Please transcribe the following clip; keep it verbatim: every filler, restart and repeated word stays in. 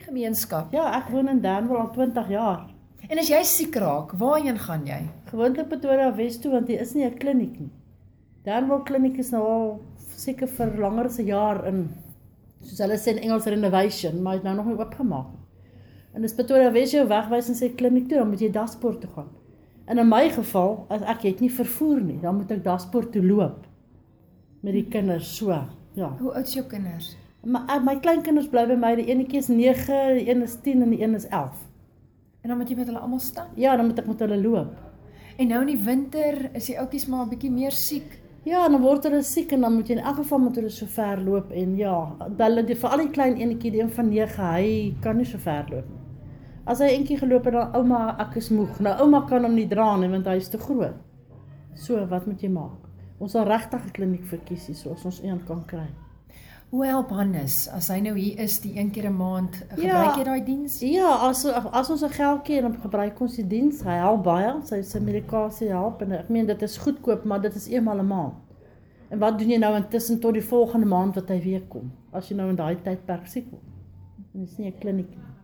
gemeenskap. Ja, ek woon in Danwil al twintig jaar. En as jy siek raak, waarheen gaan jy? Gewoonlik Pretoria Wes toe, want hier is nie 'n kliniek nie. Danwil kliniek is nou al seker vir langer as 'n jaar in, soos hulle sê in Engels, renovation, maar het nou nog nie oopgemaak. En as Pretoria Wes jou wegwys en sê kliniek toe, dan moet jy Daspoort toe gaan. En in my geval, as ek het nie vervoer nie, dan moet ek Daspoort toe loop. Met die kinders, so, ja. Hoe oud is jou kinders? My, my kleinkinders bly by my, die enetjie is nege, die een is tien en die een is elf. En dan moet jy met hulle almal stap? Ja, dan moet ek met hulle loop. En nou in die winter is die oudjies maar 'n bietjie meer siek. Ja, en dan word hulle siek en dan moet jy in elk geval met hulle so ver loop en ja, hulle, die, vir al die klein enetjie, die een van nege, hy kan nie so ver loop nie. As hy eentjie geloop het, dan ouma, ek is moeg. Nou ouma kan hom nie dra nie, want hy is te groot. So, wat moet jy maak? Ons sal regtig 'n kliniek verkies hier, soos ons een kan kry. Hoe help Hannes, as hy nou hier is, die een keer 'n maand, gebruik Ja, jy daai diens? Ja, as, as ons 'n geldjie en dan gebruik ons die diens, hy help baie, sy, sy medikasie help, en ek meen, dit is goedkoop, maar dit is eenmal 'n maand. En wat doen jy nou intussen tot die volgende maand wat hy weer kom, as jy nou in daai tydperk siek word? Dit is nie 'n kliniek nie.